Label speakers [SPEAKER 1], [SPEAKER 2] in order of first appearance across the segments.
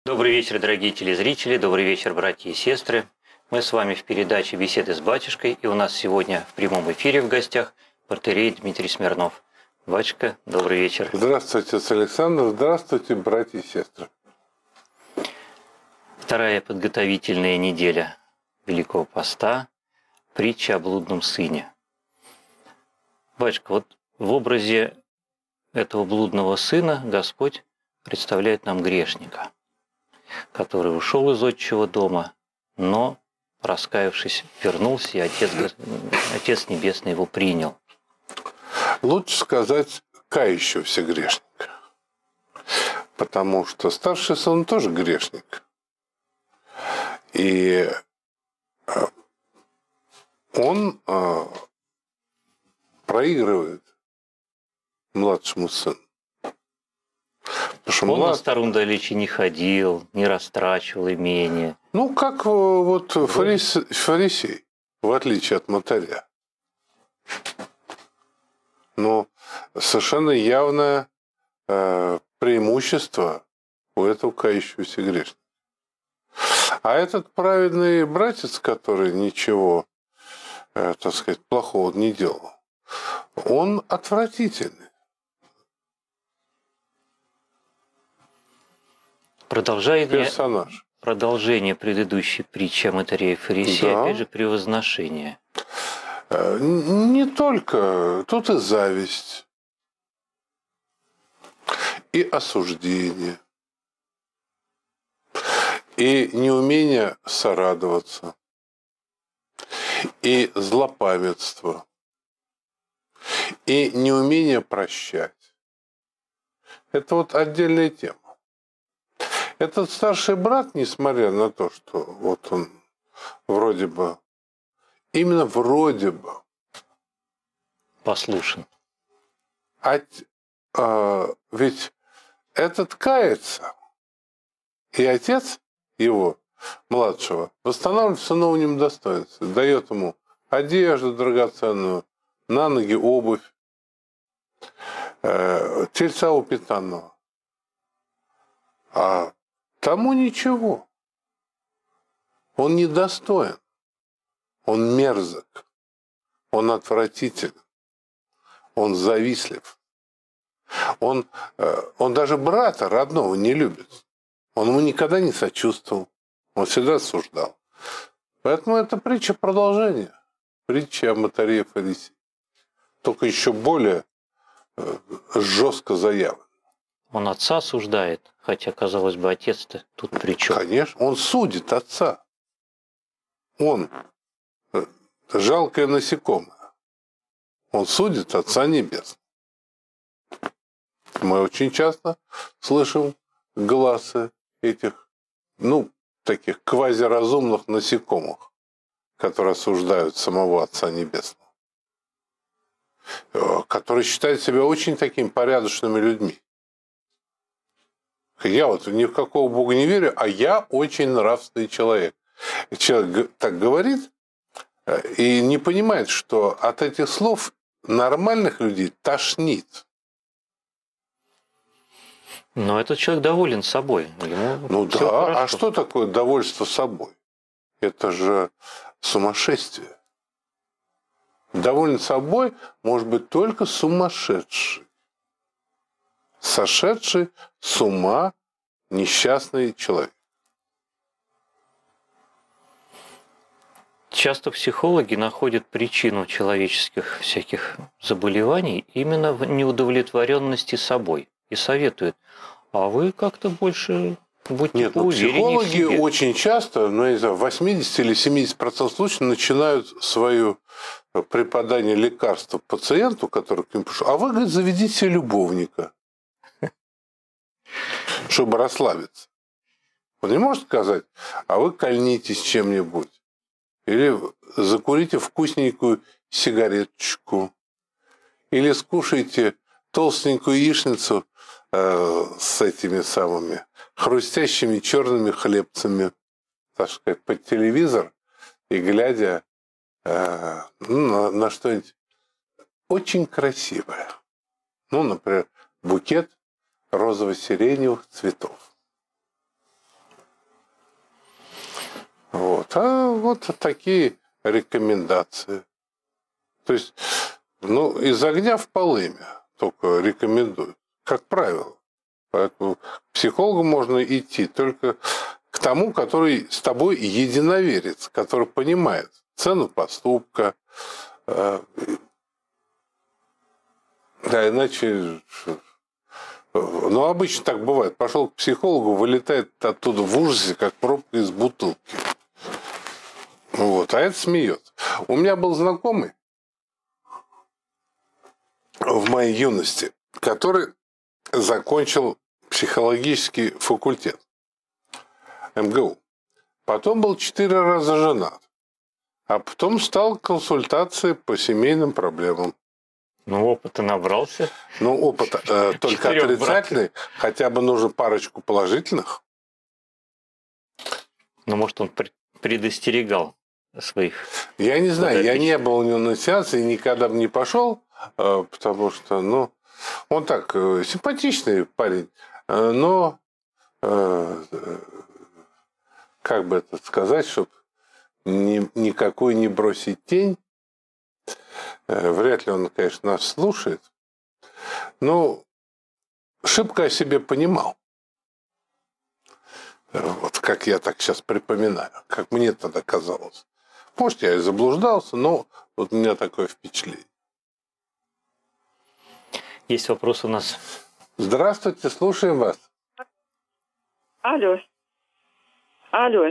[SPEAKER 1] Добрый вечер, дорогие телезрители, добрый вечер, братья и сестры. Мы с вами в передаче «Беседы с батюшкой», и у нас сегодня в прямом эфире в гостях протоиерей Дмитрий Смирнов. Батюшка, добрый вечер.
[SPEAKER 2] Здравствуйте, Александр, здравствуйте, братья и сестры.
[SPEAKER 1] Вторая подготовительная неделя Великого Поста, притча о блудном сыне. Батюшка, вот в образе этого блудного сына Господь представляет нам грешника, который ушел из отчего дома, но, раскаявшись, вернулся, и Отец Небесный его принял.
[SPEAKER 2] Лучше сказать кающегося грешника, потому что старший сын тоже грешник. И он проигрывает младшему сыну.
[SPEAKER 1] Он на старом далече не ходил, не растрачивал имение.
[SPEAKER 2] Ну, как вот фарисей, в отличие от мотаря. Но совершенно явное преимущество у этого кающегося грешника. А этот праведный братец, который ничего, так сказать, плохого не делал, он отвратительный.
[SPEAKER 1] Продолжение предыдущей притчи о мотаре и фарисее, да. Опять же, превозношение.
[SPEAKER 2] Не только. Тут и зависть, и осуждение, и неумение сорадоваться, и злопамятство, и неумение прощать. Это вот отдельная тема. Этот старший брат, несмотря на то, что вот он вроде бы, именно вроде бы
[SPEAKER 1] послушен.
[SPEAKER 2] Ведь этот кается, и отец его, младшего, восстанавливает сыновним достоинством, дает ему одежду драгоценную, на ноги обувь, тельца упитанного. А тому ничего. Он недостоин. Он мерзок. Он отвратителен. Он завистлив. Он даже брата родного не любит. Он ему никогда не сочувствовал. Он всегда осуждал. Поэтому это притча продолжения. Притча о мотаре и фарисее. Только еще более жестко заявлена.
[SPEAKER 1] Он отца осуждает, хотя, казалось бы, отец-то тут при чем?
[SPEAKER 2] Конечно, он судит отца. Он жалкое насекомое. Он судит Отца Небесного. Мы очень часто слышим глазы этих, таких квазиразумных насекомых, которые осуждают самого Отца Небесного, которые считают себя очень такими порядочными людьми. Я вот ни в какого Бога не верю, а я очень нравственный человек. Человек так говорит и не понимает, что от этих слов нормальных людей тошнит.
[SPEAKER 1] Но этот человек доволен собой.
[SPEAKER 2] Ему да, хорошо. А что такое довольство собой? Это же сумасшествие. Доволен собой может быть только сумасшедший. Сошедший с ума несчастный человек.
[SPEAKER 1] Часто психологи находят причину человеческих всяких заболеваний именно в неудовлетворенности собой и советуют: а вы как-то больше будьте поувереннее в себе.
[SPEAKER 2] Психологи очень часто, 80 или 70% случаев начинают свое преподание лекарства пациенту, который к ним пришел: а вы, говорит, заведите себе любовника, чтобы расслабиться. Он не может сказать: а вы кольнитесь чем-нибудь. Или закурите вкусненькую сигареточку. Или скушайте толстенькую яичницу с этими самыми хрустящими черными хлебцами, так сказать, под телевизор и глядя на что-нибудь очень красивое. Например, букет розово-сиреневых цветов. вот такие рекомендации. То есть, ну, из огня в полымя только рекомендуют, как правило. Поэтому к психологу можно идти только к тому, который с тобой единоверец, который понимает цену поступка. Да, иначе... Ну, обычно так бывает. Пошел к психологу, вылетает оттуда в ужасе, как пробка из бутылки. Вот, а это смеется. У меня был знакомый в моей юности, который закончил психологический факультет МГУ. Потом был 4 раза женат. А потом стал консультации по семейным проблемам.
[SPEAKER 1] Ну, опыта набрался.
[SPEAKER 2] Ну, опыт только отрицательный. Хотя бы нужно парочку положительных.
[SPEAKER 1] Ну, может, он предостерегал своих.
[SPEAKER 2] Я не знаю, я не был у него на сеансе и никогда бы не пошел, потому что, ну, он так, симпатичный парень, но, как бы это сказать, чтобы никакой не бросить тень. Вряд ли он, конечно, нас слушает. Но шибко о себе понимал. Вот как я так сейчас припоминаю, как мне тогда казалось. Может, я и заблуждался, но вот у меня такое впечатление.
[SPEAKER 1] Есть вопрос у нас.
[SPEAKER 2] Здравствуйте, слушаем вас.
[SPEAKER 3] Алло. Алло.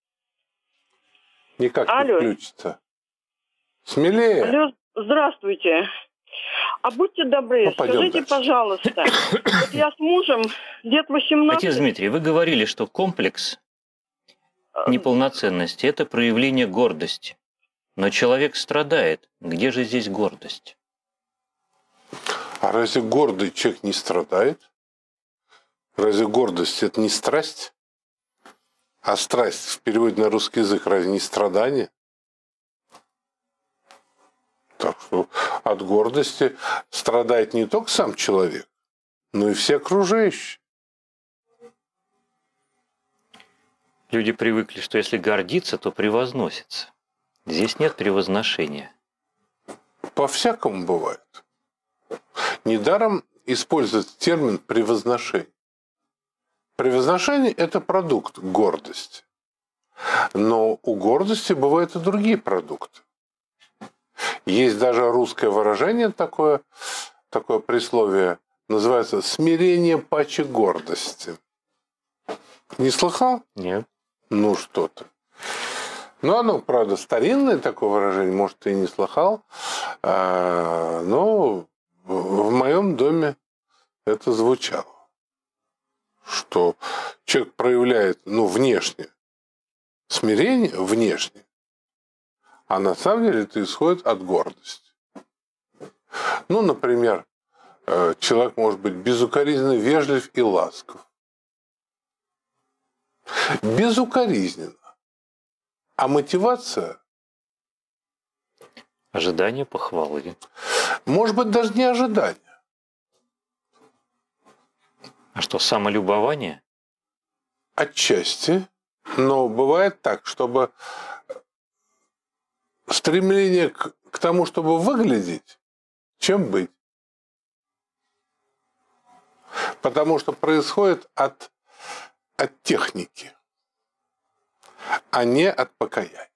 [SPEAKER 2] Никак
[SPEAKER 3] Алло.
[SPEAKER 2] не включится. Смелее.
[SPEAKER 3] Алло, здравствуйте. А будьте добры,
[SPEAKER 2] Ну, пойдем
[SPEAKER 3] скажите,
[SPEAKER 2] дальше.
[SPEAKER 3] пожалуйста, вот я с мужем лет 18...
[SPEAKER 1] Отец Дмитрий, вы говорили, что комплекс неполноценности – это проявление гордости. Но человек страдает. Где же здесь гордость?
[SPEAKER 2] А разве гордый человек не страдает? Разве гордость – это не страсть? А страсть в переводе на русский язык разве не страдание? Так что от гордости страдает не только сам человек, но и все окружающие.
[SPEAKER 1] Люди привыкли, что если гордиться, то превозносится. Здесь нет превозношения.
[SPEAKER 2] По-всякому бывает. Недаром используется термин «превозношение». Превозношение – это продукт гордости. Но у гордости бывают и другие продукты. Есть даже русское выражение такое присловие, называется «смирение паче гордости». Не слыхал?
[SPEAKER 1] Нет.
[SPEAKER 2] Ну, что ты. Ну, оно, правда, старинное такое выражение, может, ты и не слыхал. Но в моем доме это звучало. Что человек проявляет, ну, внешне смирение, внешне, а на самом деле это исходит от гордости. Ну, например, человек может быть безукоризненно вежлив и ласков. Безукоризненно. А мотивация?
[SPEAKER 1] Ожидание похвалы.
[SPEAKER 2] Может быть, даже не ожидание.
[SPEAKER 1] А что, самолюбование?
[SPEAKER 2] Отчасти. Но бывает так, чтобы стремление к тому, чтобы выглядеть, чем быть. Потому что происходит от техники, а не от покаяния.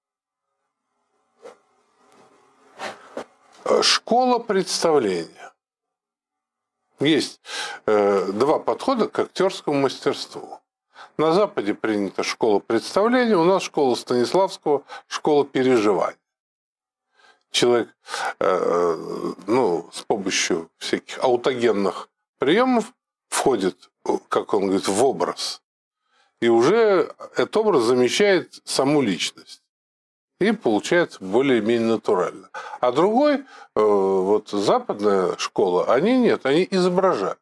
[SPEAKER 2] Школа представления. Есть два подхода к актерскому мастерству. На Западе принята школа представления, у нас школа Станиславского, школа переживаний. Человек с помощью всяких аутогенных приемов входит, как он говорит, в образ. И уже этот образ замещает саму личность. И получается более-менее натурально. А другой, вот западная школа, они изображают.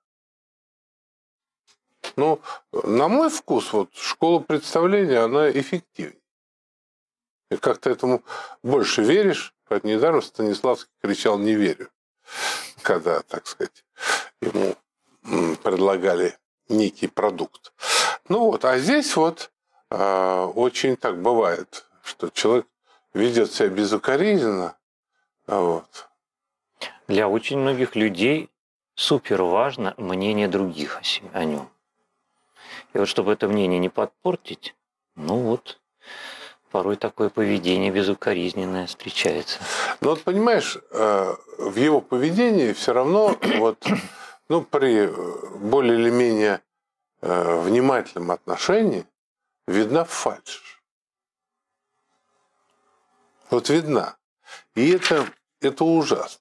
[SPEAKER 2] Но, на мой вкус, вот школа представления, она эффективнее. И как-то этому больше веришь. Поэтому недаром Станиславский кричал «не верю», когда, так сказать, ему предлагали некий продукт. Ну вот, а здесь вот очень так бывает что человек ведет себя безукоризненно. Вот.
[SPEAKER 1] Для очень многих людей супер важно мнение других о нем. И вот чтобы это мнение не подпортить, ну вот, порой такое поведение безукоризненное встречается.
[SPEAKER 2] Но вот понимаешь, в его поведении все равно вот, ну, при более или менее внимательном отношении видна фальшь. Вот видна. И это ужасно.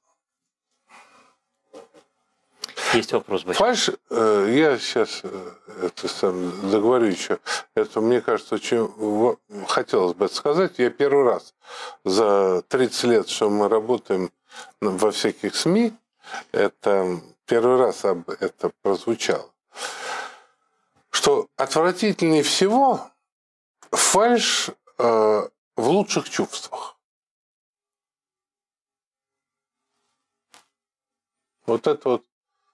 [SPEAKER 1] Есть вопрос, батюшка.
[SPEAKER 2] Фальшь, я сейчас это сам договорю еще, это, мне кажется, очень хотелось бы это сказать. Я первый раз за 30 лет, что мы работаем во всяких СМИ, это первый раз это прозвучало, что отвратительнее всего фальшь в лучших чувствах. Вот это вот.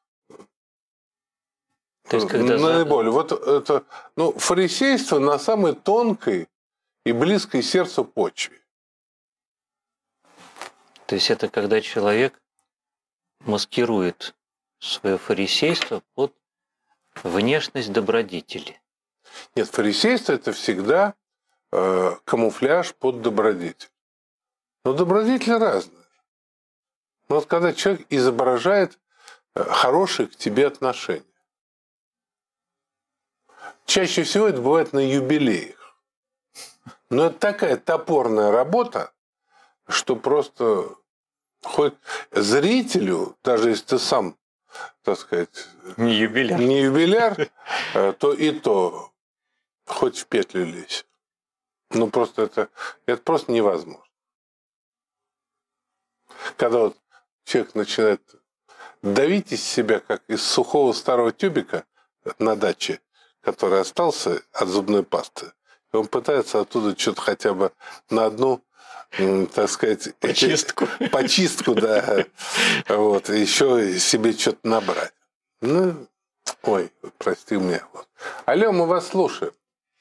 [SPEAKER 1] То есть, когда
[SPEAKER 2] наиболее. Вот это, ну, фарисейство на самой тонкой и близкой сердцу почве.
[SPEAKER 1] То есть это когда человек маскирует свое фарисейство под внешность добродетели.
[SPEAKER 2] Нет, фарисейство – это всегда камуфляж под добродетель. Но добродетели разные. Но вот когда человек изображает хорошие к тебе отношения. Чаще всего это бывает на юбилеях. Но это такая топорная работа, что просто хоть зрителю, даже если ты сам, так сказать,
[SPEAKER 1] Не юбиляр.
[SPEAKER 2] не юбиляр, то и то хоть в петлю лезь. Ну, просто это просто невозможно. Когда вот человек начинает давить из себя, как из сухого старого тюбика на даче, который остался от зубной пасты, и он пытается оттуда что-то хотя бы на одну, так сказать, почистку, да, вот, еще себе что-то набрать. Ну, ой, прости меня. Вот. Алло, мы вас слушаем.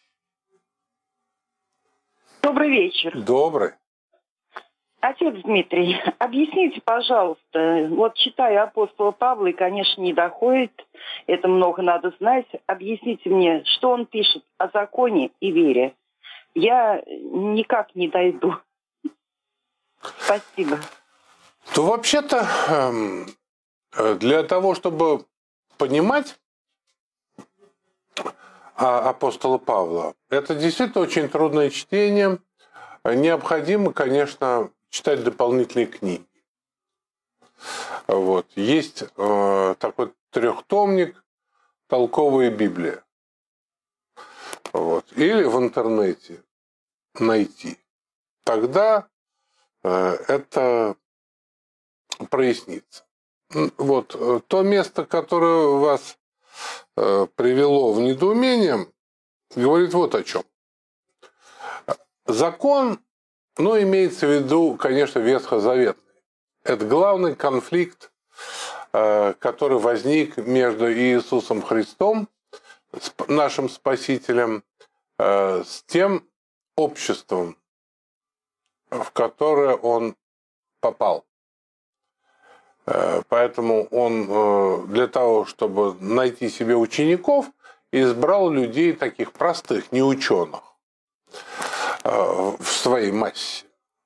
[SPEAKER 3] Добрый вечер.
[SPEAKER 2] Добрый.
[SPEAKER 3] Отец Дмитрий, объясните, пожалуйста, вот читаю апостола Павла, и, конечно, не доходит, это много надо знать. Объясните мне, что он пишет о законе и вере. Я никак не дойду. Спасибо.
[SPEAKER 2] То вообще-то для того, чтобы понимать апостола Павла, это действительно очень трудное чтение. Необходимо, конечно, читать дополнительные книги. Вот. Есть такой трехтомник «Толковая Библия». Вот. Или в интернете найти. Тогда это прояснится. Вот. То место, которое вас привело в недоумение, говорит вот о чем. Закон, ну, имеется в виду, конечно, ветхозаветный. Это главный конфликт, который возник между Иисусом Христом, нашим Спасителем, с тем обществом, в которое он попал. Поэтому он для того, чтобы найти себе учеников, избрал людей таких простых, не ученых, в своей массе.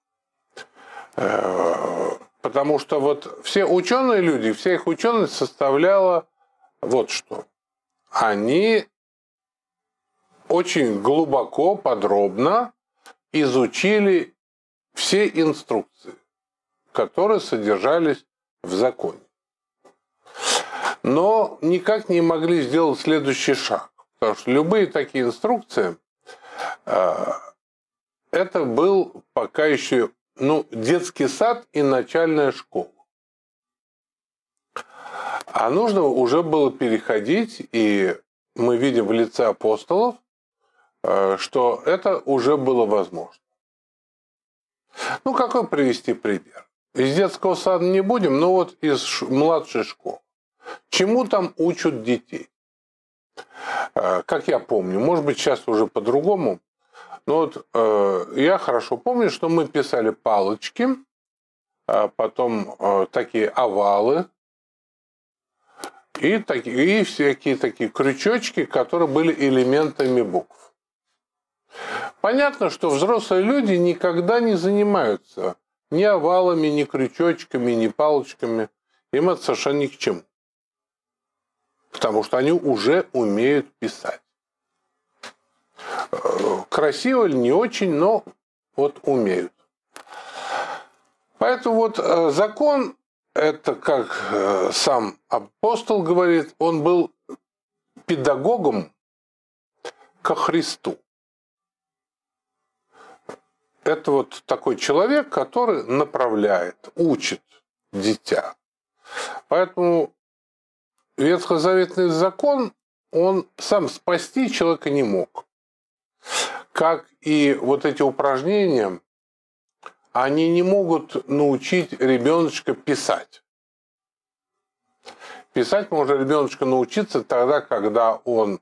[SPEAKER 2] Потому что вот все ученые люди, вся их ученость составляла вот что. Они очень глубоко, подробно изучили все инструкции, которые содержались в законе. Но никак не могли сделать следующий шаг. Потому что любые такие инструкции это был пока еще детский сад и начальная школа. А нужно уже было переходить, и мы видим в лице апостолов, что это уже было возможно. Ну, какой привести пример? Из детского сада не будем, но вот из младшей школы. Чему там учат детей? Как я помню, может быть, сейчас уже по-другому, Ну вот я хорошо помню, что мы писали палочки, а потом такие овалы и всякие такие крючочки, которые были элементами букв. Понятно, что взрослые люди никогда не занимаются ни овалами, ни крючочками, ни палочками. Им это совершенно ни к чему. Потому что они уже умеют писать. Красиво или не очень, но вот умеют. Поэтому вот закон, это как сам апостол говорит, он был педагогом ко Христу. Это вот такой человек, который направляет, учит дитя. Поэтому ветхозаветный закон, он сам спасти человека не мог. Как и вот эти упражнения, они не могут научить ребеночка писать. Писать можно ребеночка научиться тогда, когда он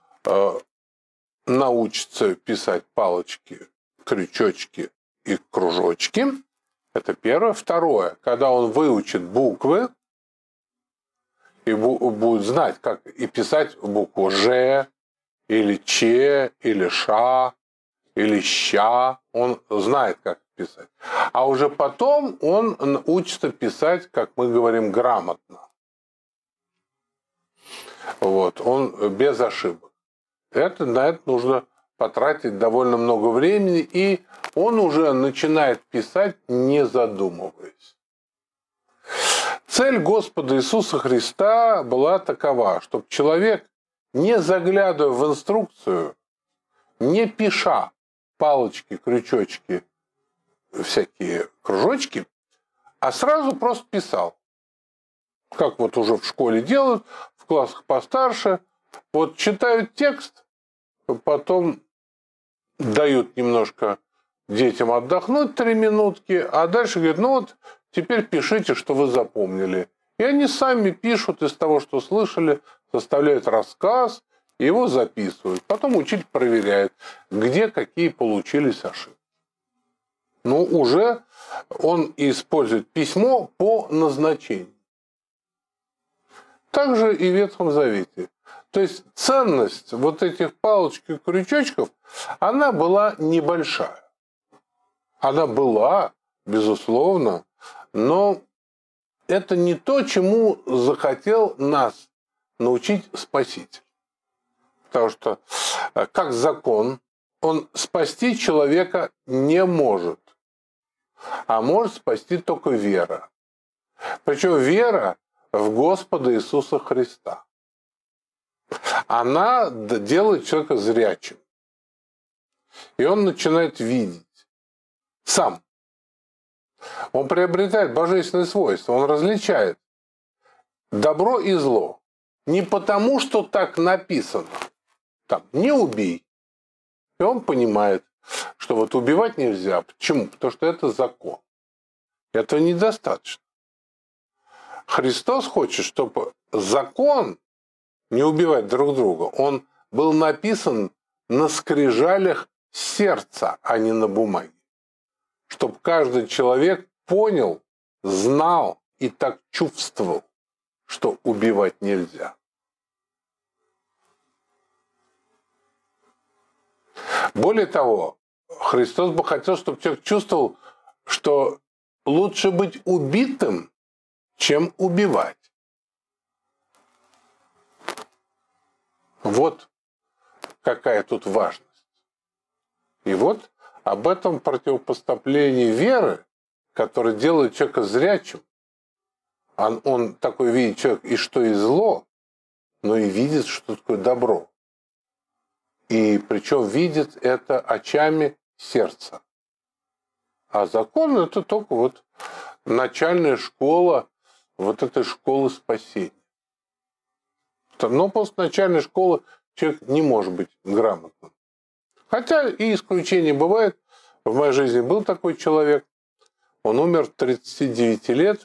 [SPEAKER 2] научится писать палочки, крючочки и кружочки. Это первое. Второе, когда он выучит буквы и будет знать, как и писать букву «Ж», или «Ч», или «Ш», или «Ща». Он знает, как писать. А уже потом он учится писать, как мы говорим, грамотно. Вот. Он без ошибок. На это нужно потратить довольно много времени, и он уже начинает писать, не задумываясь. Цель Господа Иисуса Христа была такова, чтобы человек, не заглядывая в инструкцию, не пиша палочки, крючочки, всякие кружочки, а сразу просто писал. Как вот уже в школе делают, в классах постарше. Вот читают текст, потом дают немножко детям отдохнуть 3 минутки, а дальше говорят, ну вот теперь пишите, что вы запомнили. И они сами пишут из того, что слышали, составляют рассказ, его записывают. Потом учитель проверяет, где какие получились ошибки. Ну, уже он использует письмо по назначению. Также и в Ветхом Завете. То есть ценность вот этих палочек и крючочков, она была небольшая. Она была, безусловно, но это не то, чему захотел нас научить Спаситель. Потому что, как закон, он спасти человека не может. А может спасти только вера. Причем вера в Господа Иисуса Христа. Она делает человека зрячим. И он начинает видеть. Сам. Он приобретает божественные свойства. Он различает добро и зло. Не потому, что так написано. Там, не убей. И он понимает, что вот убивать нельзя. Почему? Потому что это закон. Этого недостаточно. Христос хочет, чтобы закон не убивать друг друга, он был написан на скрижалях сердца, а не на бумаге. Чтобы каждый человек понял, знал и так чувствовал, что убивать нельзя. Более того, Христос бы хотел, чтобы человек чувствовал, что лучше быть убитым, чем убивать. Вот какая тут важность. И вот об этом противопоставлении веры, которое делает человека зрячим. Он такой видит человек и что и зло, но и видит, что такое добро. И причем видит это очами сердца. А закон – это только вот начальная школа вот этой школы спасения. Но после начальной школы человек не может быть грамотным. Хотя и исключения бывают. В моей жизни был такой человек. Он умер в 39 лет.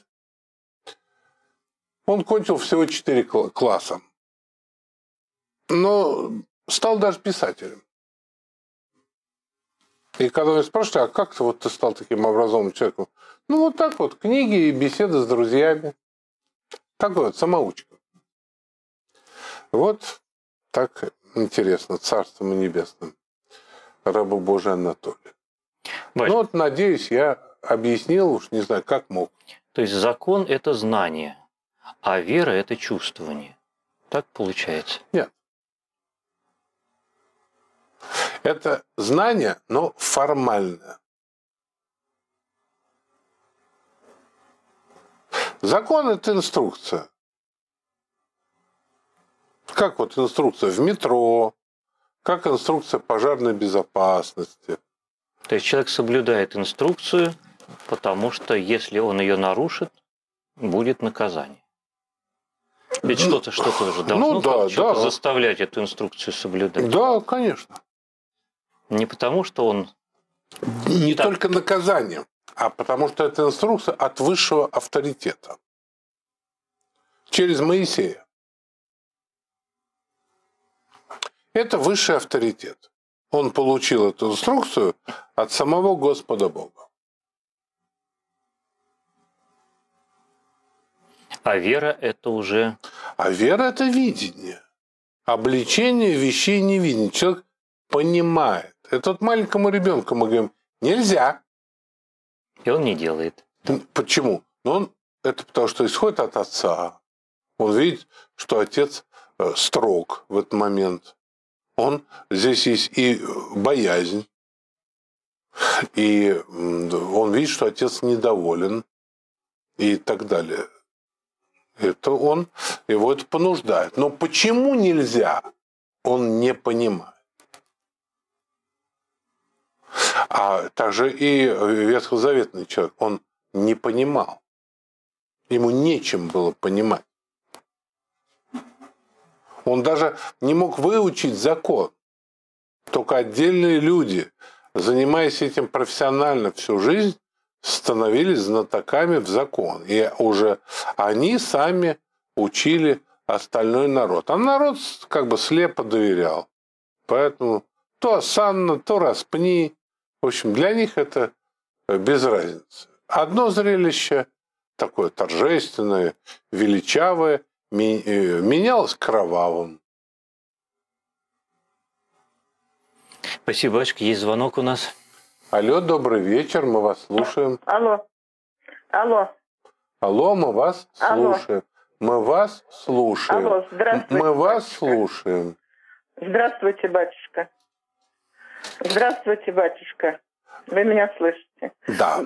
[SPEAKER 2] Он кончил всего 4 класса. Но стал даже писателем. И когда меня спрашивают, а как ты стал таким образованным человеком? Ну, вот так вот, книги и беседы с друзьями. Такой вот самоучка. Вот так интересно, Царством Небесным, рабу Божий Анатолий.
[SPEAKER 1] Вась,
[SPEAKER 2] Ну вот, надеюсь, я объяснил, уж не знаю, как мог.
[SPEAKER 1] то есть закон – это знание, а вера – это чувствование. Так получается?
[SPEAKER 2] Нет. Это знание, но формальное. Закон – это инструкция. Как вот инструкция в метро, как инструкция пожарной безопасности.
[SPEAKER 1] То есть человек соблюдает инструкцию, потому что если он ее нарушит, будет наказание. Ведь что-то же должно что-то заставлять эту инструкцию соблюдать.
[SPEAKER 2] Да, конечно.
[SPEAKER 1] Не потому, что он...
[SPEAKER 2] Не только наказанием, а потому что это инструкция от высшего авторитета. Через Моисея. Это высший авторитет. Он получил эту инструкцию от самого Господа Бога.
[SPEAKER 1] А вера – это уже...
[SPEAKER 2] А вера – это видение. Обличение вещей невидения. Человек понимает. Это вот маленькому ребенку мы говорим, нельзя.
[SPEAKER 1] И он не делает.
[SPEAKER 2] Почему? Это потому что исходит от отца. Он видит, что отец строг в этот момент. Здесь есть и боязнь, и он видит, что отец недоволен, и так далее. Его это понуждает. Но почему нельзя, он не понимает. А также и ветхозаветный человек, он не понимал. Ему нечем было понимать. Он даже не мог выучить закон. Только отдельные люди, занимаясь этим профессионально всю жизнь, становились знатоками в закон. И уже они сами учили остальной народ. А народ как бы слепо доверял. Поэтому то осанна, то распни. В общем, для них это без разницы. Одно зрелище, такое торжественное, величавое, менялось кровавым.
[SPEAKER 1] Спасибо, батюшка. Есть звонок у нас.
[SPEAKER 2] Алло, добрый вечер, мы вас слушаем.
[SPEAKER 3] Алло.
[SPEAKER 2] Алло, мы вас слушаем. Мы вас слушаем.
[SPEAKER 3] Алло, здравствуйте.
[SPEAKER 2] Мы вас слушаем.
[SPEAKER 3] Здравствуйте, батюшка. Здравствуйте, батюшка. Вы меня слышите?
[SPEAKER 2] Да.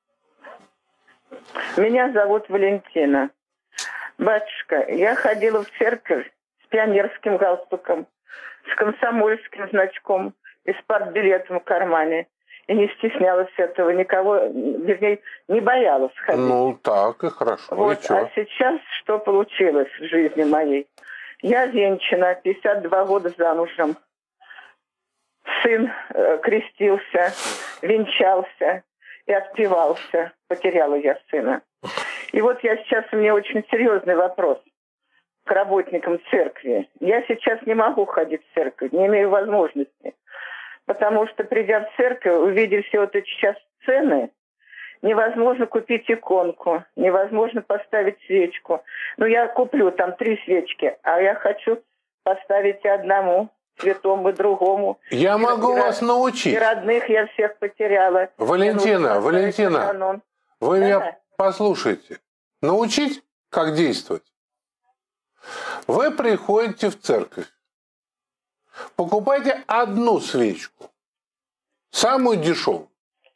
[SPEAKER 3] Меня зовут Валентина. Батюшка, я ходила в церковь с пионерским галстуком, с комсомольским значком и с партбилетом в кармане. И не стеснялась этого, никого, вернее, не боялась ходить.
[SPEAKER 2] Ну, так и хорошо.
[SPEAKER 3] Вот,
[SPEAKER 2] и
[SPEAKER 3] а сейчас что получилось в жизни моей? Я венчана, 52 года замужем. Сын крестился, венчался и отпевался. Потеряла я сына. И вот у меня очень серьезный вопрос к работникам церкви. Я сейчас не могу ходить в церковь, не имею возможности. Потому что, придя в церковь, увидев все вот эти сейчас сцены, невозможно купить иконку, невозможно поставить свечку. Ну, я куплю там 3 свечки, а я хочу поставить одному, святому, другому.
[SPEAKER 2] Я могу вас научить.
[SPEAKER 3] И родных я всех потеряла.
[SPEAKER 2] Валентина, вы меня послушайте. Научить, как действовать? Вы приходите в церковь. Покупайте одну свечку. Самую дешевую.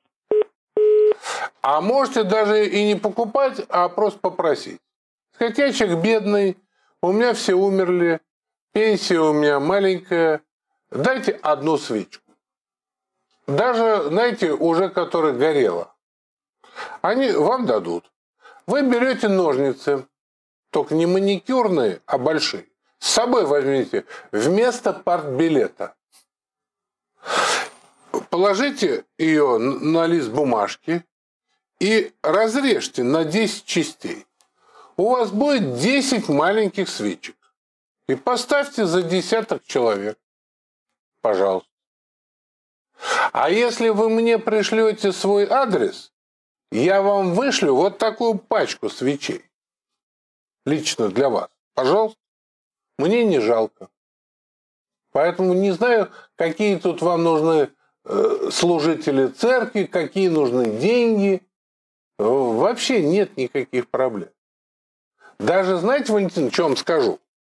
[SPEAKER 2] А можете даже и не покупать, а просто попросить. Сказать, я человек бедный, у меня все умерли, пенсия у меня маленькая. Дайте одну свечку. Даже, знаете, уже которая горела. Они вам дадут. Вы берете ножницы, только не маникюрные, а большие. С собой возьмите вместо партбилета. Положите ее на лист бумажки и разрежьте на 10 частей. У вас будет 10 маленьких свечек. И поставьте за десяток человек. Пожалуйста. А если вы мне пришлете свой адрес, я вам вышлю вот такую пачку свечей. Лично для вас. Пожалуйста. Мне не жалко. Поэтому не знаю, какие тут вам нужны служители церкви, какие нужны деньги. Вообще нет никаких проблем. Даже, знаете, Валентин, что вам скажу?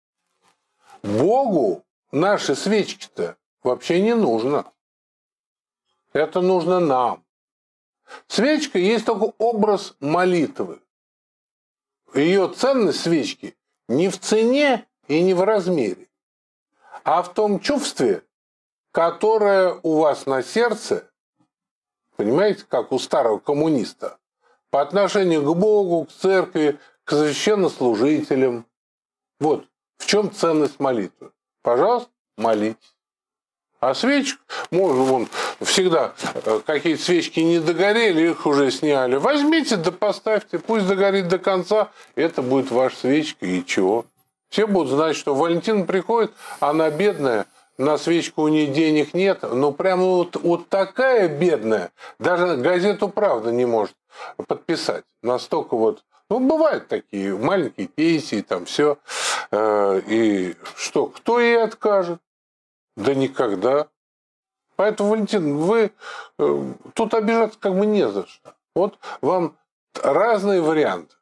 [SPEAKER 2] Богу наши свечки-то вообще не нужно. Это нужно нам. Свечка есть только образ молитвы. Ее ценность свечки не в цене и не в размере, а в том чувстве, которое у вас на сердце, понимаете, как у старого коммуниста, по отношению к Богу, к церкви, к священнослужителям. Вот в чем ценность молитвы. Пожалуйста, молитесь. А свечек, можно вон всегда какие-то свечки не догорели, их уже сняли. Возьмите да поставьте, пусть догорит до конца, это будет ваша свечка и чего. Все будут знать, что Валентина приходит, она бедная, на свечку у нее денег нет, но прямо вот такая бедная, даже газету «Правда» не может подписать. Настолько вот, ну, бывают такие маленькие пенсии, там все. И что, кто ей откажет? Да никогда. Поэтому, Валентин, вы тут обижаться как бы не за что. Вот вам разные варианты.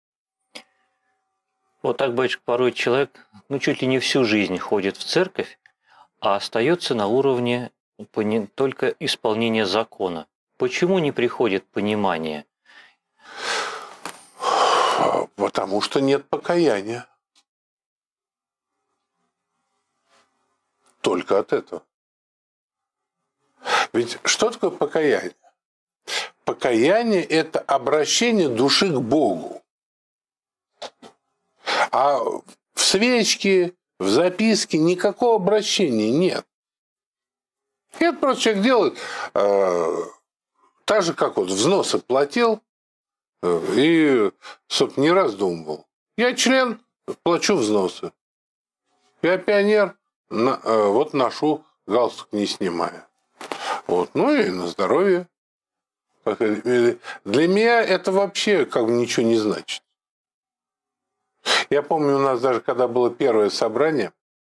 [SPEAKER 1] Вот так, батюшка, порой человек, ну, чуть ли не всю жизнь ходит в церковь, а остается на уровне только исполнения закона. Почему не приходит понимание?
[SPEAKER 2] Потому что нет покаяния. Только от этого. Ведь что такое покаяние? Покаяние – это обращение души к Богу. А в свечке, в записке никакого обращения нет. Это просто человек делает так же, как вот взносы платил и, собственно, не раздумывал. Я член, плачу взносы. Я пионер, вот ношу галстук, не снимая. Вот. Ну и на здоровье. Для меня это вообще как бы ничего не значит. Я помню, у нас даже когда было первое собрание,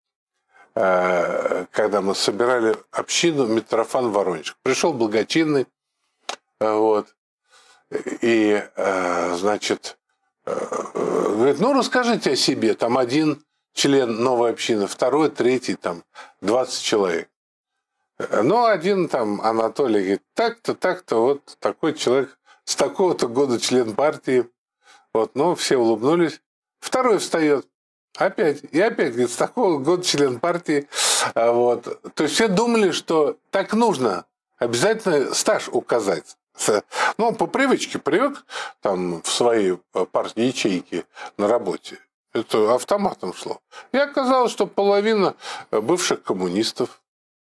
[SPEAKER 2] когда мы собирали общину Митрофан Воронежский. Пришел благочинный, вот, и, значит, говорит, ну, расскажите о себе. Там один член новой общины, второй, третий, там, 20 человек. Ну, один там, Анатолий, говорит, так-то, вот такой человек, с такого-то года член партии. Вот, ну, все улыбнулись. Второй встает. Опять. И опять, говорит, с такого года член партии. Вот. То есть все думали, что так нужно. Обязательно стаж указать. Ну, он по привычке привык там, в своей партии ячейки на работе. Это автоматом шло. И оказалось, что половина бывших коммунистов.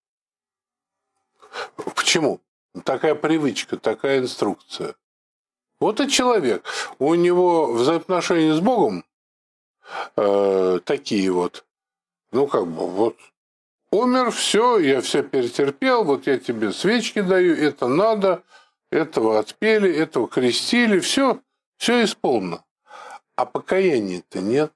[SPEAKER 2] Почему? Такая привычка, такая инструкция. Вот и человек. У него взаимоотношения с Богом такие вот. Ну, как бы, вот. Умер, все, я все перетерпел, вот я тебе свечки даю, это надо, этого отпели, этого крестили, все исполнено. А покаяния-то нет.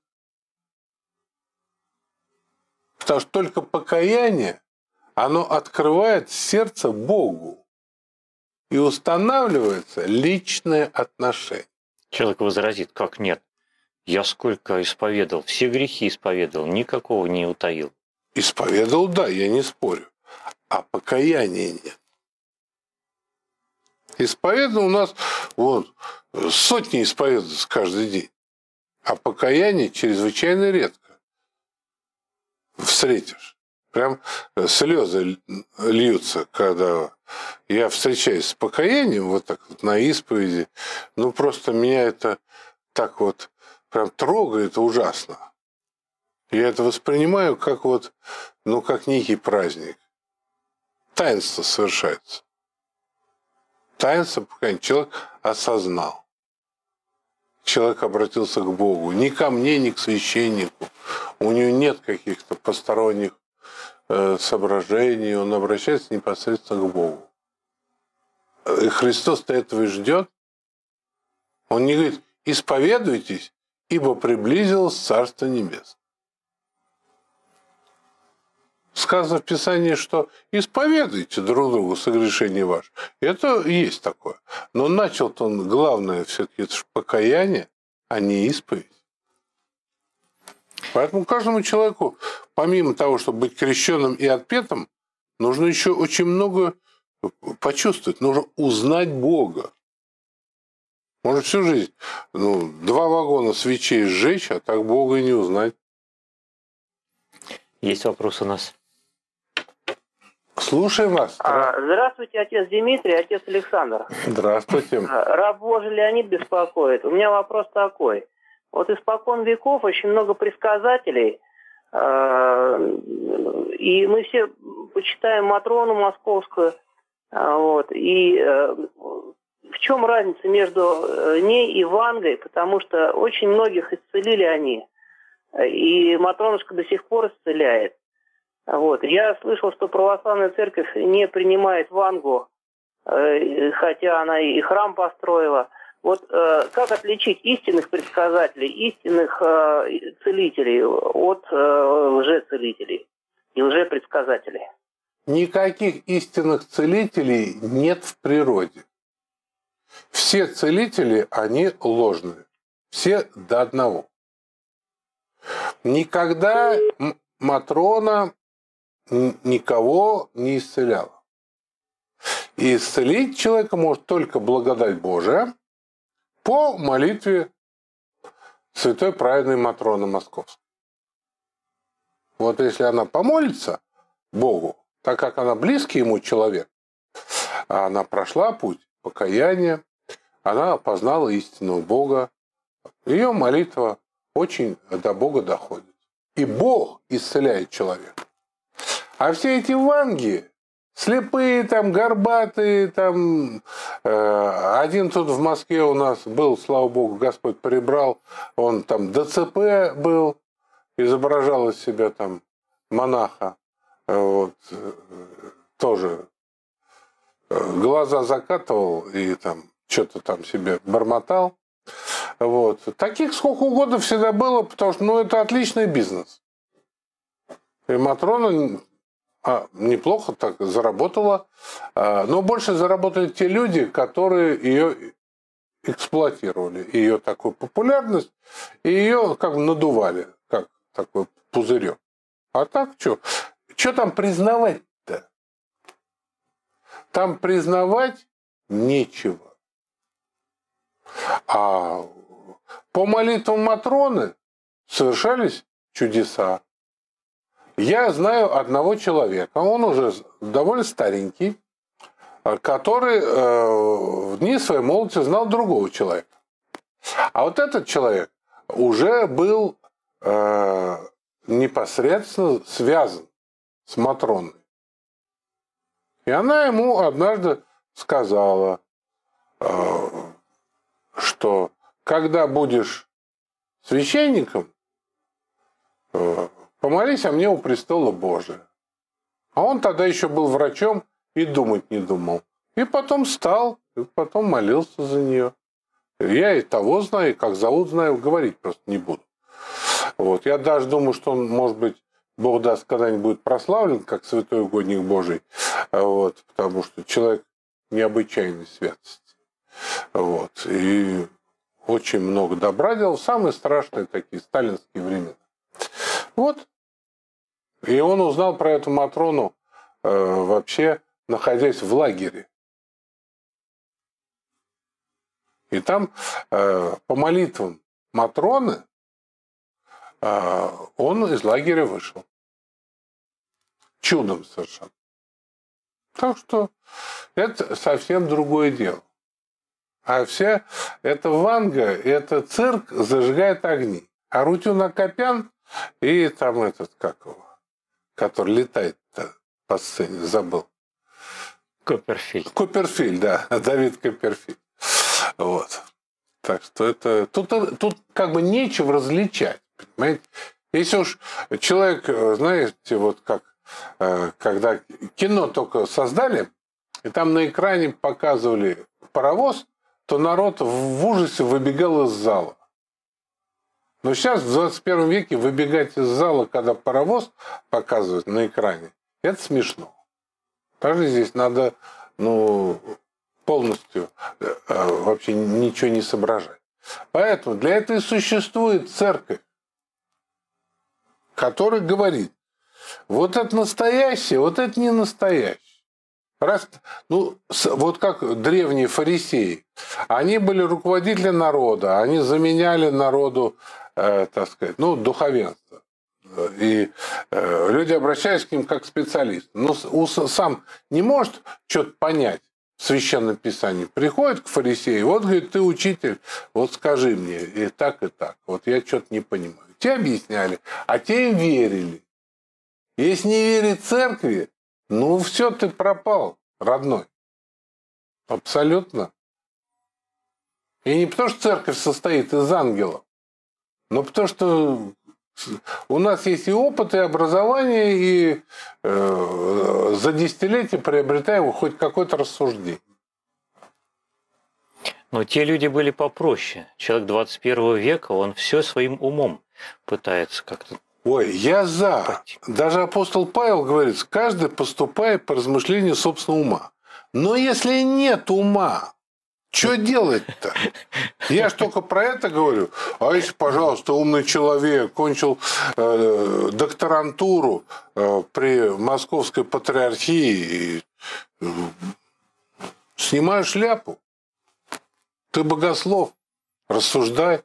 [SPEAKER 2] Потому что только покаяние, оно открывает сердце Богу. И устанавливается личное отношение.
[SPEAKER 1] Человек возразит, как нет? Я сколько исповедовал, все грехи исповедовал, никакого не утаил.
[SPEAKER 2] Исповедовал, да, я не спорю. А покаяния нет. Исповедовал у нас вот, сотни исповедуются каждый день. А покаяние чрезвычайно редко встретишь. Прям слезы льются, когда я встречаюсь с покаянием, вот так вот на исповеди. Ну, просто меня это так вот прям трогает ужасно. Я это воспринимаю как вот, ну, как некий праздник. Таинство совершается. Таинство, пока человек осознал. Человек обратился к Богу. Ни ко мне, ни к священнику. У него нет каких-то посторонних соображений. Он обращается непосредственно к Богу. И Христос-то этого и ждет. Он не говорит, исповедуйтесь, ибо приблизилось Царство Небесное. Сказано в Писании, что исповедуйте друг другу согрешения ваши. Это и есть такое. Но начал-то он, главное, все-таки это же покаяние, а не исповедь. Поэтому каждому человеку, помимо того, чтобы быть крещенным и отпетым, нужно еще очень много почувствовать. Нужно узнать Бога. Может всю жизнь 2 вагона свечей сжечь, а так Бога и не узнать.
[SPEAKER 1] Есть вопрос у нас.
[SPEAKER 2] Слушаем вас.
[SPEAKER 4] Здравствуйте, отец Дмитрий, отец Александр.
[SPEAKER 2] Здравствуйте.
[SPEAKER 4] Раб Божий Леонид беспокоит. У меня вопрос такой. Вот испокон веков очень много предсказателей, и мы все почитаем Матрону Московскую. Вот, и в чем разница между ней и Вангой? Потому что очень многих исцелили они, и Матронушка до сих пор исцеляет. Вот. Я слышал, что православная церковь не принимает Вангу, хотя она и храм построила. Вот как отличить истинных предсказателей, истинных целителей от лжецелителей и лжепредсказателей?
[SPEAKER 2] Никаких истинных целителей нет в природе. Все целители, они ложные. Все до одного. Никогда Матрона никого не исцеляла. И исцелить человека может только благодать Божия по молитве святой праведной Матроны Московской. Вот если она помолится Богу, так как она близкий ему человек, а она прошла путь покаяния, она познала истинного Бога, ее молитва очень до Бога доходит. И Бог исцеляет человека. А все эти ванги, слепые, там, горбатые, там, один тут в Москве у нас был, слава Богу, Господь прибрал, он там ДЦП был, изображал из себя там монаха, вот, тоже глаза закатывал и там что-то там себе бормотал. Вот. Таких сколько угодно всегда было, потому что это отличный бизнес. И Матрона неплохо так заработала, но больше заработали те люди, которые ее эксплуатировали, ее такую популярность, и ее как бы надували, как такой пузырек. А так что? Что там признавать-то? Там признавать нечего. А по молитвам Матроны совершались чудеса. Я знаю одного человека, он уже довольно старенький, который в дни своей молодости знал другого человека. А вот этот человек уже был непосредственно связан с Матроной. И она ему однажды сказала, что когда будешь священником, помолись о мне у престола Божия. А он тогда еще был врачом и думать не думал. И потом встал, и потом молился за нее. Я и того знаю, и как зовут знаю, говорить просто не буду. Вот. Я даже думаю, что он, может быть, Бог даст, когда-нибудь будет прославлен, как святой угодник Божий. Вот. Потому что человек необычайной святости. Вот. И очень много добра делал. Самые страшные такие сталинские времена. Вот. И он узнал про эту Матрону вообще, находясь в лагере. И там по молитвам Матроны он из лагеря вышел. Чудом совершенно. Так что это совсем другое дело. А вся эта Ванга, это цирк зажигает огни. А Рутюн Акопян и там этот, как его, который летает-то по сцене, забыл.
[SPEAKER 1] Копперфильд.
[SPEAKER 2] Копперфильд, да, Давид Копперфильд. Вот. Так что это... Тут как бы нечего различать, понимаете? Если уж человек, знаете, вот как, когда кино только создали, и там на экране показывали паровоз, то народ в ужасе выбегал из зала. Но сейчас, в 21 веке, выбегать из зала, когда паровоз показывают на экране, это смешно. Также здесь надо полностью вообще ничего не соображать. Поэтому для этого и существует церковь, которая говорит, вот это настоящее, вот это не настоящее. Вот как древние фарисеи, они были руководители народа, они заменяли народу, так сказать, духовенство. И люди обращались к ним как к специалисту. Но сам не может что-то понять в Священном Писании. Приходит к фарисею, вот говорит, ты учитель, вот скажи мне, и так, вот я что-то не понимаю. Те объясняли, а те им верили. Если не верить церкви, все, ты пропал, родной. Абсолютно. И не потому, что церковь состоит из ангелов, но потому, что у нас есть и опыт, и образование, и за десятилетия приобретаем хоть какое-то рассуждение.
[SPEAKER 1] Но те люди были попроще. Человек 21 века, он все своим умом пытается как-то...
[SPEAKER 2] Ой, я за. Даже апостол Павел говорит, каждый поступает по размышлению собственного ума. Но если нет ума, что делать-то? Я ж только про это говорю. А если, пожалуйста, умный человек кончил докторантуру при Московской патриархии, снимай шляпу. Ты богослов, рассуждай.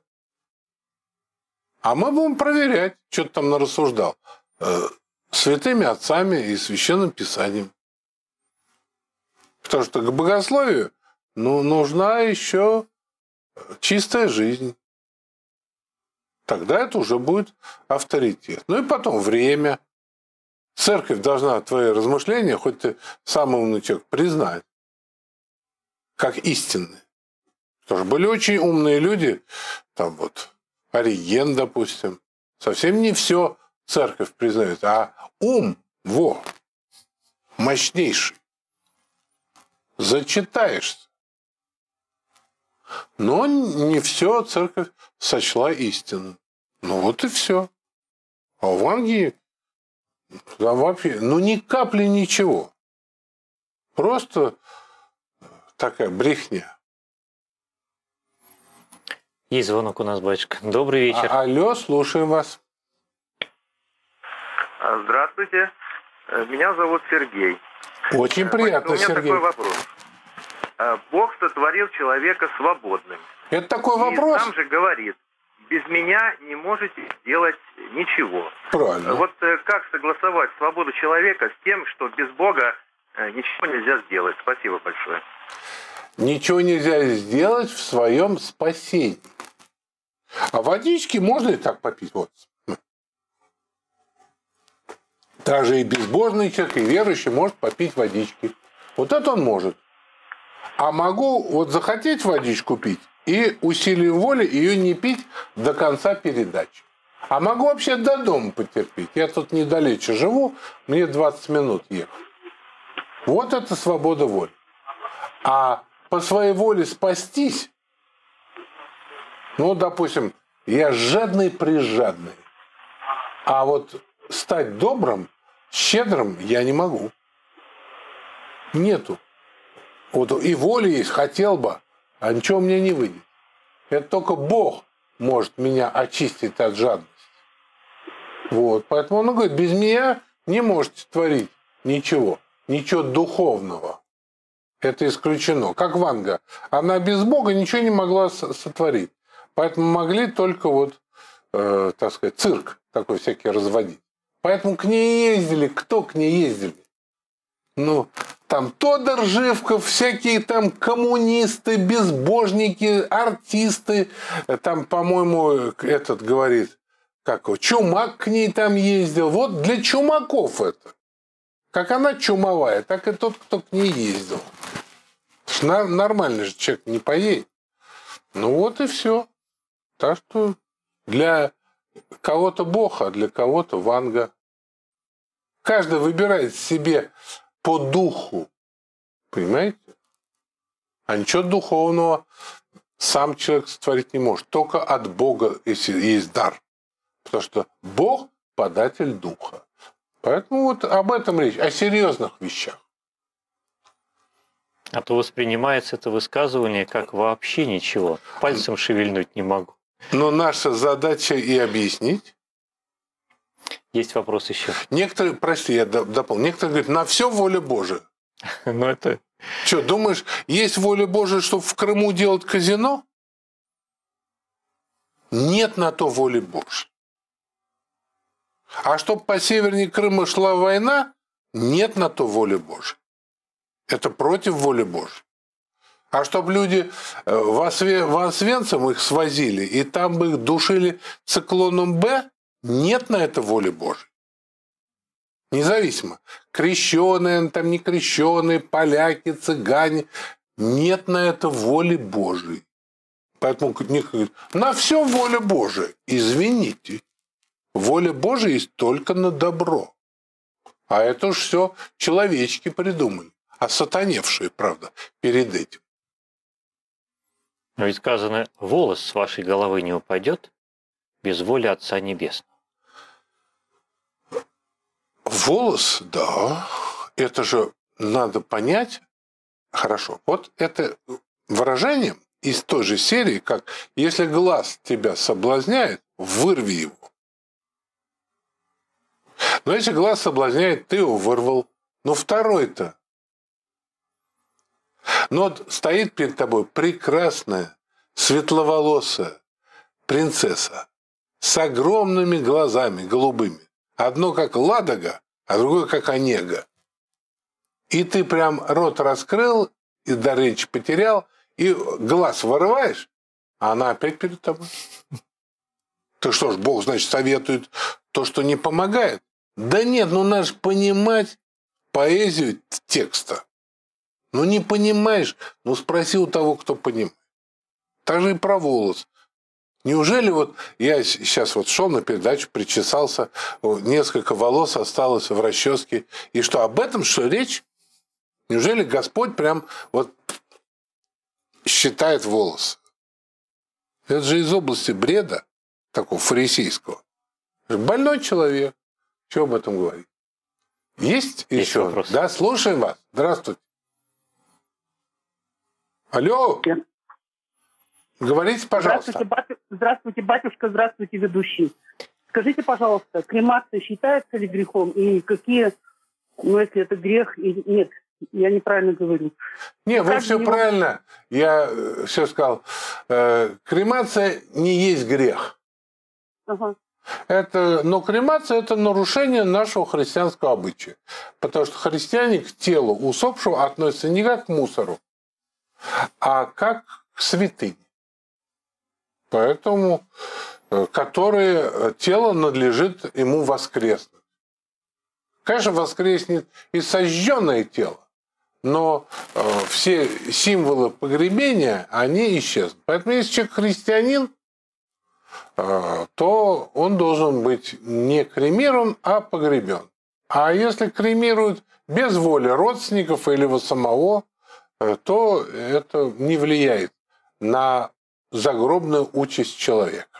[SPEAKER 2] А мы будем проверять, что ты там нарассуждал. Святыми отцами и священным писанием. Потому что к богословию нужна еще чистая жизнь. Тогда это уже будет авторитет. И потом время. Церковь должна твои размышления, хоть ты самый умный человек, признать как истинные. Потому что были очень умные люди, там вот Ориген, допустим. Совсем не все церковь признает, а ум, мощнейший. Зачитаешься. Но не все церковь сочла истинным. Вот и все. А в Англии там вообще, ни капли ничего. Просто такая брехня.
[SPEAKER 1] Есть звонок у нас, батюшка. Добрый вечер.
[SPEAKER 2] Алло, слушаем вас.
[SPEAKER 5] Здравствуйте. Меня зовут Сергей.
[SPEAKER 2] Очень приятно, Сергей.
[SPEAKER 5] У меня такой вопрос. Бог сотворил человека свободным.
[SPEAKER 2] Это такой вопрос?
[SPEAKER 5] И сам же говорит, без меня не можете делать ничего.
[SPEAKER 2] Правильно.
[SPEAKER 5] Вот как согласовать свободу человека с тем, что без Бога ничего нельзя сделать? Спасибо большое.
[SPEAKER 2] Ничего нельзя сделать в своем спасении. А водички можно и так попить. Вот. Даже и безбожный человек, и верующий может попить водички. Вот это он может. А могу захотеть водичку пить и усилием воли ее не пить до конца передачи. А могу вообще до дома потерпеть. Я тут недалече живу, мне 20 минут ехать. Вот это свобода воли. А по своей воле спастись, допустим, я жадный-прижадный, а вот стать добрым, щедрым я не могу. Нету. И воли есть, хотел бы, а ничего у меня не выйдет. Это только Бог может меня очистить от жадности. Поэтому он говорит, без меня не можете творить ничего духовного. Это исключено. Как Ванга. Она без Бога ничего не могла сотворить. Поэтому могли только так сказать, цирк такой всякий разводить. Поэтому к ней ездили. Кто к ней ездили? Там Тодор Живков, всякие там коммунисты, безбожники, артисты. Там, по-моему, этот говорит, Чумак к ней там ездил. Вот для чумаков это. Как она чумовая, так и тот, кто к ней ездил. Нормальный же человек не поедет. И все. Так что для кого-то Бог, а для кого-то Ванга. Каждый выбирает себе по духу Понимаете? А ничего духовного сам человек сотворить не может. Только от Бога, если есть дар. Потому что Бог – податель духа. Поэтому вот об этом речь, о серьезных вещах.
[SPEAKER 1] А то воспринимается это высказывание как вообще ничего. Пальцем шевельнуть не могу.
[SPEAKER 2] Но наша задача и объяснить.
[SPEAKER 1] Есть вопрос еще.
[SPEAKER 2] Некоторые, прости, я дополню, некоторые говорят, на все воля Божия.
[SPEAKER 1] Но это...
[SPEAKER 2] Что, думаешь, есть воля Божия, чтобы в Крыму делать казино? Нет на то воли Божьей. А чтобы по севернее Крыма шла война, нет на то воли Божьей. Это против воли Божьей. А чтобы люди в Освенцим их свозили, и там бы их душили циклоном Б, нет на это воли Божьей. Независимо. Крещеные, там не крещеные, поляки, цыгане. Нет на это воли Божьей. Поэтому некоторые говорят, на все воля Божия. Извините. Воля Божия есть только на добро. А это уж все человечки придумали. А сатаневшие, правда, перед этим.
[SPEAKER 1] Но ведь сказано, волос с вашей головы не упадет без воли Отца Небесного.
[SPEAKER 2] Волос, да, это же надо понять. Хорошо, вот это выражение из той же серии, как если глаз тебя соблазняет, вырви его. Но если глаз соблазняет, ты его вырвал. Но второй-то. Но вот стоит перед тобой прекрасная, светловолосая принцесса с огромными глазами голубыми. Одно как Ладога, а другое как Онега. И ты прям рот раскрыл, и до речи потерял, и глаз вырываешь, а она опять перед тобой. Ты что ж, Бог, значит, советует то, что не помогает? Да нет, ну надо же понимать поэзию текста. Ну не понимаешь, ну спроси у того, кто понимает. Так же и про волос. Неужели вот я сейчас вот шел на передачу, причесался, несколько волос осталось в расческе, и что, об этом что речь? Неужели Господь прям вот считает волосы? Это же из области бреда, такого фарисейского. Больной человек. Что об этом говорить? Есть еще?
[SPEAKER 1] Вопрос.
[SPEAKER 2] Да, слушаем вас. Здравствуйте. Алло. Говорите, пожалуйста.
[SPEAKER 6] Здравствуйте, батюшка, здравствуйте, ведущий. Скажите, пожалуйста, кремация считается ли грехом? И какие, ну, если это грех, и нет, я неправильно говорю.
[SPEAKER 2] Не, вы все правильно. Я все сказал. Кремация не есть грех.
[SPEAKER 6] Ага.
[SPEAKER 2] Но кремация – это нарушение нашего христианского обычая. Потому что христиане к телу усопшего относятся не как к мусору, а как к святыне. Поэтому, тело надлежит ему воскреснуть. Конечно, воскреснет и сожженное тело, но все символы погребения, они исчезнут. Поэтому, если человек христианин, то он должен быть не кремирован, а погребен. А если кремируют без воли родственников или его самого, то это не влияет на загробную участь человека.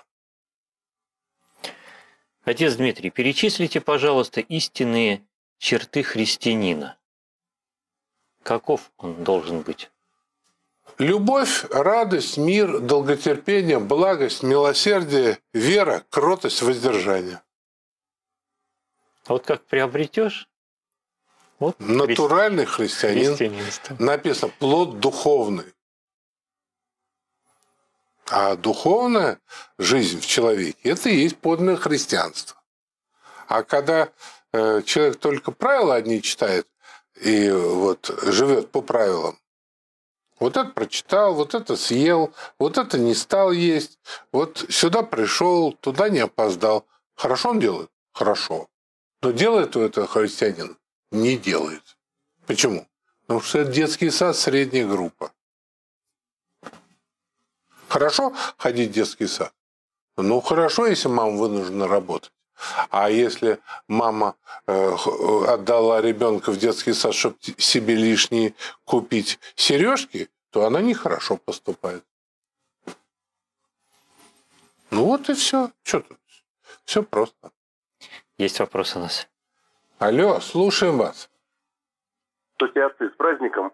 [SPEAKER 1] Отец Дмитрий, перечислите, пожалуйста, истинные черты христианина. Каков он должен быть?
[SPEAKER 2] Любовь, радость, мир, долготерпение, благость, милосердие, вера, кротость, воздержание.
[SPEAKER 1] А вот как приобретешь? Вот
[SPEAKER 2] натуральный христианин. Написано плод духовный. А духовная жизнь в человеке – это и есть подлинное христианство. А когда человек только правила одни читает и вот живет по правилам, вот это прочитал, вот это съел, вот это не стал есть, вот сюда пришел, туда не опоздал. Хорошо он делает? Хорошо. Но делает это христианин? Не делает. Почему? Потому что это детский сад, средняя группа. Хорошо ходить в детский сад? Ну, хорошо, если мама вынуждена работать. А если мама отдала ребенка в детский сад, чтобы себе лишние купить сережки, то она нехорошо поступает. Ну вот и все. Что тут? Все просто.
[SPEAKER 1] Есть вопрос у нас.
[SPEAKER 2] Алло, слушаем вас.
[SPEAKER 7] Слушайте, отцы, с праздником.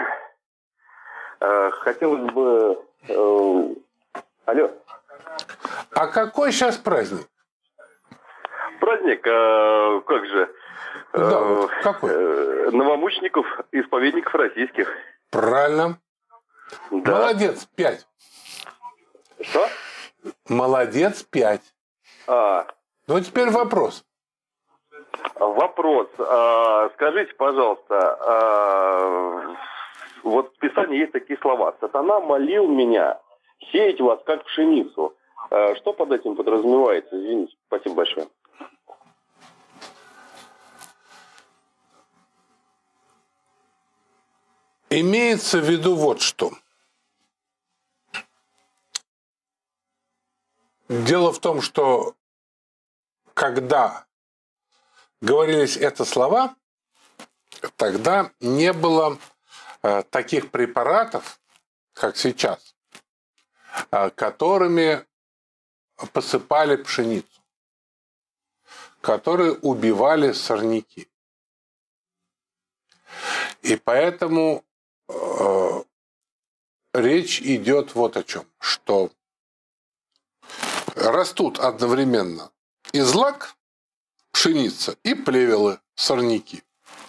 [SPEAKER 7] Хотелось бы... Алло.
[SPEAKER 2] А какой сейчас праздник?
[SPEAKER 7] Праздник, как же?
[SPEAKER 2] Да, вот какой?
[SPEAKER 7] Новомучеников, исповедников российских.
[SPEAKER 2] Правильно.
[SPEAKER 7] Да.
[SPEAKER 2] Молодец, 5.
[SPEAKER 7] Что?
[SPEAKER 2] Молодец, 5. Ну, теперь вопрос.
[SPEAKER 7] Вопрос. Скажите, пожалуйста, вот в Писании есть такие слова. «Сатана молил меня сеять вас, как пшеницу». Что под этим подразумевается? Извините. Спасибо большое.
[SPEAKER 2] Имеется в виду вот что. Дело в том, что когда говорились это слова, тогда не было таких препаратов, как сейчас, которыми посыпали пшеницу, которые убивали сорняки. И поэтому речь идет вот о чем, что растут одновременно и злак, пшеница, и плевелы, сорняки.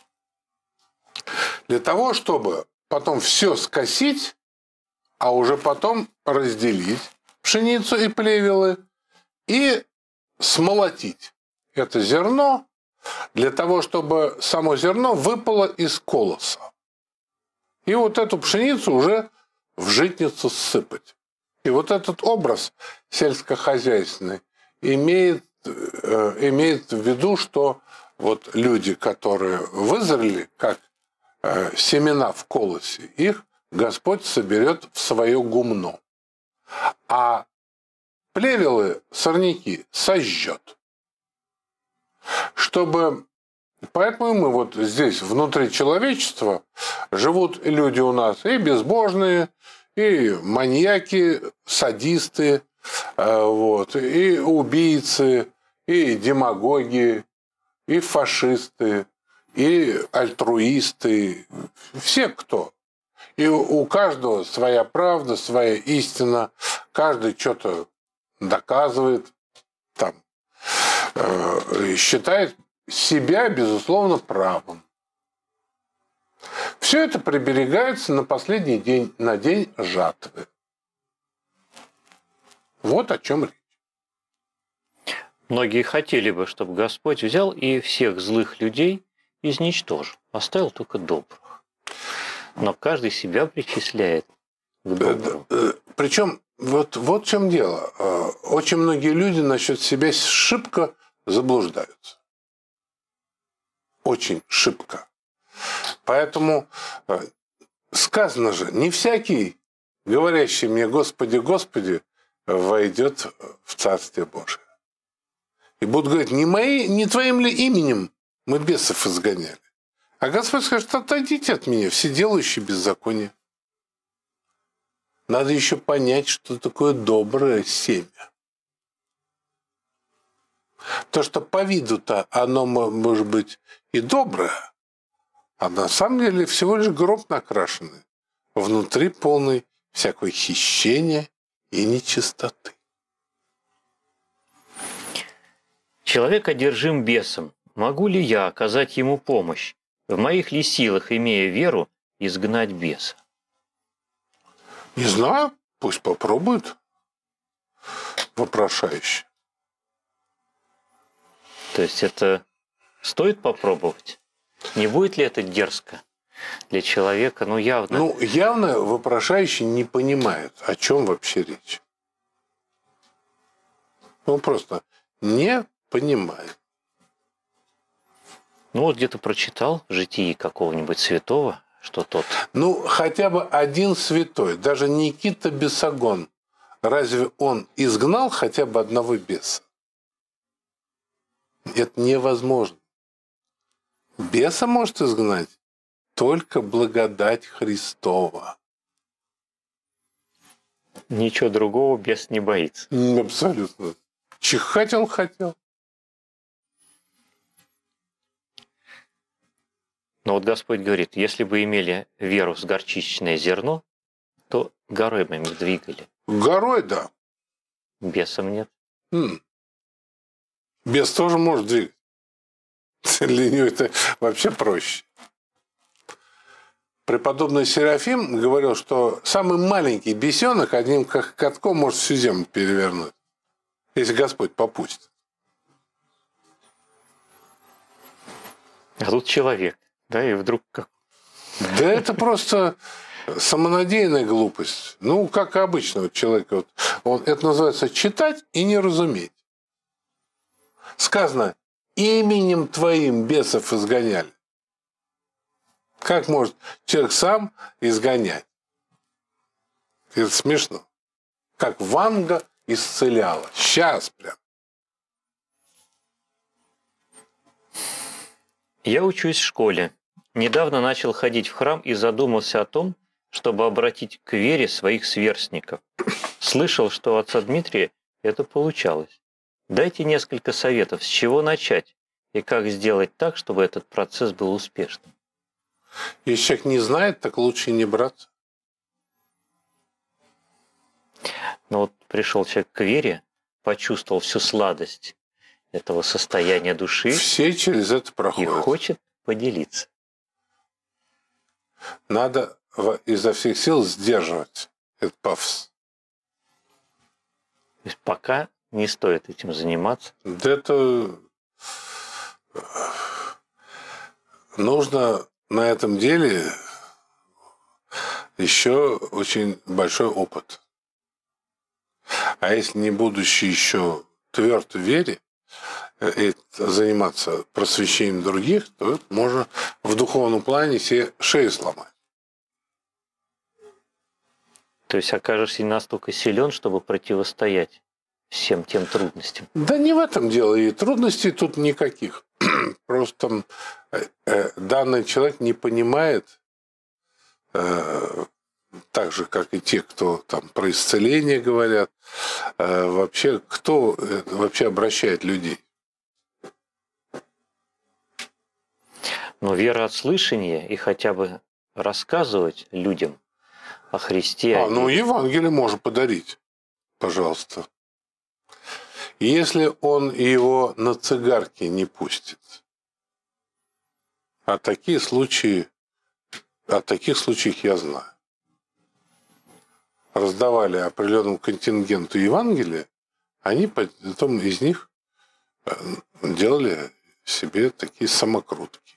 [SPEAKER 2] Для того, чтобы потом все скосить, а уже потом разделить пшеницу и плевелы и смолотить это зерно для того, чтобы само зерно выпало из колоса. И вот эту пшеницу уже в житницу ссыпать. И вот этот образ сельскохозяйственный имеет в виду, что вот люди, которые вызрели, как семена в колосе, их Господь соберет в свое гумно. А плевелы, сорняки сожжет. Поэтому мы вот здесь, внутри человечества, живут люди у нас и безбожные, и маньяки, садисты, и убийцы, и демагоги, и фашисты, и альтруисты, все кто. И у каждого своя правда, своя истина, каждый что-то доказывает, там, считает себя, безусловно, правым. Все это приберегается на последний день, на день жатвы. Вот о чем речь.
[SPEAKER 1] Многие хотели бы, чтобы Господь взял и всех злых людей изничтожил, оставил только добрых. Но каждый себя причисляет к доброму.
[SPEAKER 2] Причем вот в чем дело. Очень многие люди насчет себя шибко заблуждаются. Очень шибко. Поэтому сказано же, не всякий, говорящий мне «Господи, Господи», войдет в Царствие Божие. И будут говорить, не твоим ли именем мы бесов изгоняли? А Господь скажет, отойдите от меня, все делающие беззаконие. Надо еще понять, что такое доброе семя. То, что по виду-то оно может быть и доброе, а на самом деле всего лишь гроб накрашенный, внутри полный всякого хищения и нечистоты.
[SPEAKER 1] Человек одержим бесом. Могу ли я оказать ему помощь? В моих ли силах, имея веру, изгнать беса?
[SPEAKER 2] Не знаю, пусть попробует вопрошающий.
[SPEAKER 1] То есть это стоит попробовать? Не будет ли это дерзко для человека? Явно.
[SPEAKER 2] Явно вопрошающий не понимает, о чем вообще речь. Он просто не понимает.
[SPEAKER 1] Где-то прочитал в житии какого-нибудь святого, что тот...
[SPEAKER 2] Хотя бы один святой, даже Никита Бесогон, разве он изгнал хотя бы одного беса? Это невозможно. Беса может изгнать только благодать Христова.
[SPEAKER 1] Ничего другого бес не боится.
[SPEAKER 2] Абсолютно. Чихать он хотел.
[SPEAKER 1] Но вот Господь говорит, если бы имели веру с горчичное зерно, то горой бы мы двигали.
[SPEAKER 2] Горой, да.
[SPEAKER 1] Бесом нет.
[SPEAKER 2] Бес тоже может двигать. Для него это вообще проще. Преподобный Серафим говорил, что самый маленький бесенок одним катком может всю землю перевернуть, если Господь попустит.
[SPEAKER 1] А тут человек, да, и вдруг как...
[SPEAKER 2] Да это просто самонадеянная глупость. Ну, как и обычно вот человека. Это называется читать и не разуметь. Сказано, именем твоим бесов изгоняли. Как может человек сам изгонять? Это смешно. Как Ванга исцеляла. Сейчас прям.
[SPEAKER 1] Я учусь в школе. Недавно начал ходить в храм и задумался о том, чтобы обратить к вере своих сверстников. Слышал, что у отца Дмитрия это получалось. Дайте несколько советов, с чего начать и как сделать так, чтобы этот процесс был успешным.
[SPEAKER 2] Если человек не знает, так лучше не браться.
[SPEAKER 1] Но вот пришел человек к вере, почувствовал всю сладость этого состояния души.
[SPEAKER 2] Все через это
[SPEAKER 1] И
[SPEAKER 2] проходят.
[SPEAKER 1] хочет поделиться.
[SPEAKER 2] Надо изо всех сил сдерживать этот пафос.
[SPEAKER 1] То есть пока не стоит этим заниматься.
[SPEAKER 2] Да это нужно на этом деле еще очень большой опыт. А если не будучи еще тверд в вере, заниматься просвещением других, то можно в духовном плане себе шею сломать.
[SPEAKER 1] То есть окажешься не настолько силен, чтобы противостоять всем тем трудностям.
[SPEAKER 2] Да не в этом дело. И трудностей тут никаких. Просто данный человек не понимает, так же, как и те, кто там про исцеление говорят, вообще, кто вообще обращает людей.
[SPEAKER 1] Но вера от слышания и хотя бы рассказывать людям о Христе.
[SPEAKER 2] Ну, Евангелие можно подарить, пожалуйста. Если он его на цигарке не пустит. О таких случаях я знаю. Раздавали определенному контингенту Евангелия, они потом из них делали себе такие самокрутки.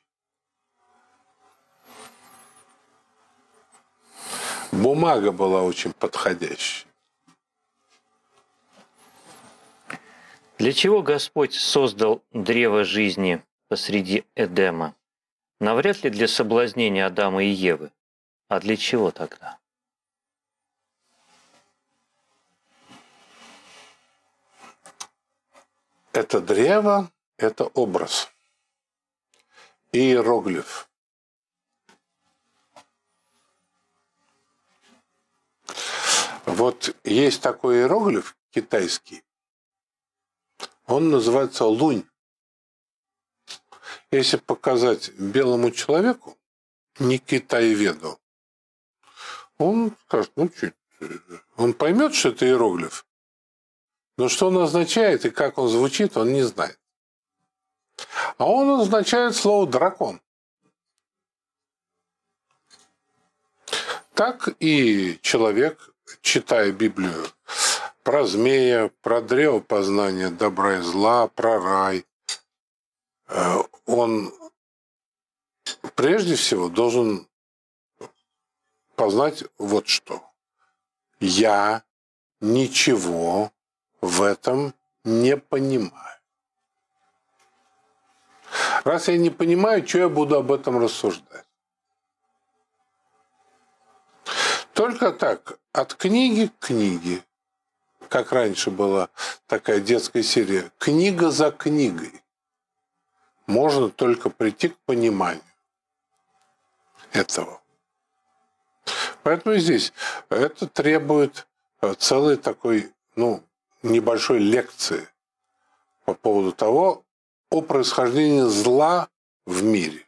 [SPEAKER 2] Бумага была очень подходящая.
[SPEAKER 1] Для чего Господь создал древо жизни посреди Эдема? Навряд ли для соблазнения Адама и Евы. А для чего тогда?
[SPEAKER 2] Это древо, это образ. Иероглиф. Вот есть такой иероглиф китайский. Он называется лунь. Если показать белому человеку, не китаеведу, он скажет, он поймет, что это иероглиф. Но что он означает и как он звучит, он не знает. А он означает слово «дракон». Так и человек, читая Библию про змея, про древо познания добра и зла, про рай, он прежде всего должен познать вот что. Я ничего в этом не понимаю. Раз я не понимаю, что я буду об этом рассуждать? Только так, от книги к книге, как раньше была такая детская серия, книга за книгой. можно только прийти к пониманию этого. Поэтому здесь это требует целой такой, небольшой лекции по поводу того, о происхождении зла в мире.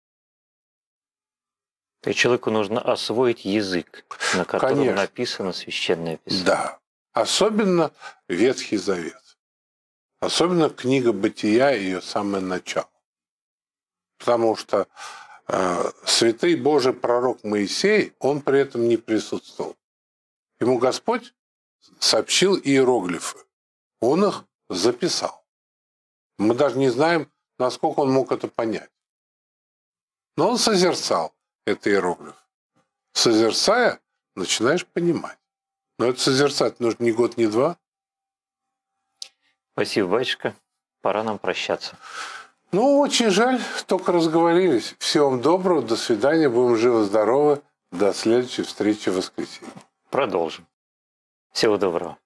[SPEAKER 1] То есть человеку нужно освоить язык, на котором
[SPEAKER 2] Конечно.
[SPEAKER 1] написано Священное Писание.
[SPEAKER 2] Да. Особенно Ветхий Завет. Особенно книга Бытия, ее самое начало. Потому что святый Божий пророк Моисей, он при этом не присутствовал. Ему Господь сообщил иероглифы. Он их записал. Мы даже не знаем, насколько он мог это понять. Но он созерцал этот иероглиф. Созерцая, начинаешь понимать. Но это созерцать нужно не год, не два.
[SPEAKER 1] Спасибо, батюшка. Пора нам прощаться.
[SPEAKER 2] Очень жаль, только разговорились. Всего вам доброго, до свидания, будем живы-здоровы. До следующей встречи в воскресенье.
[SPEAKER 1] Продолжим. Всего доброго.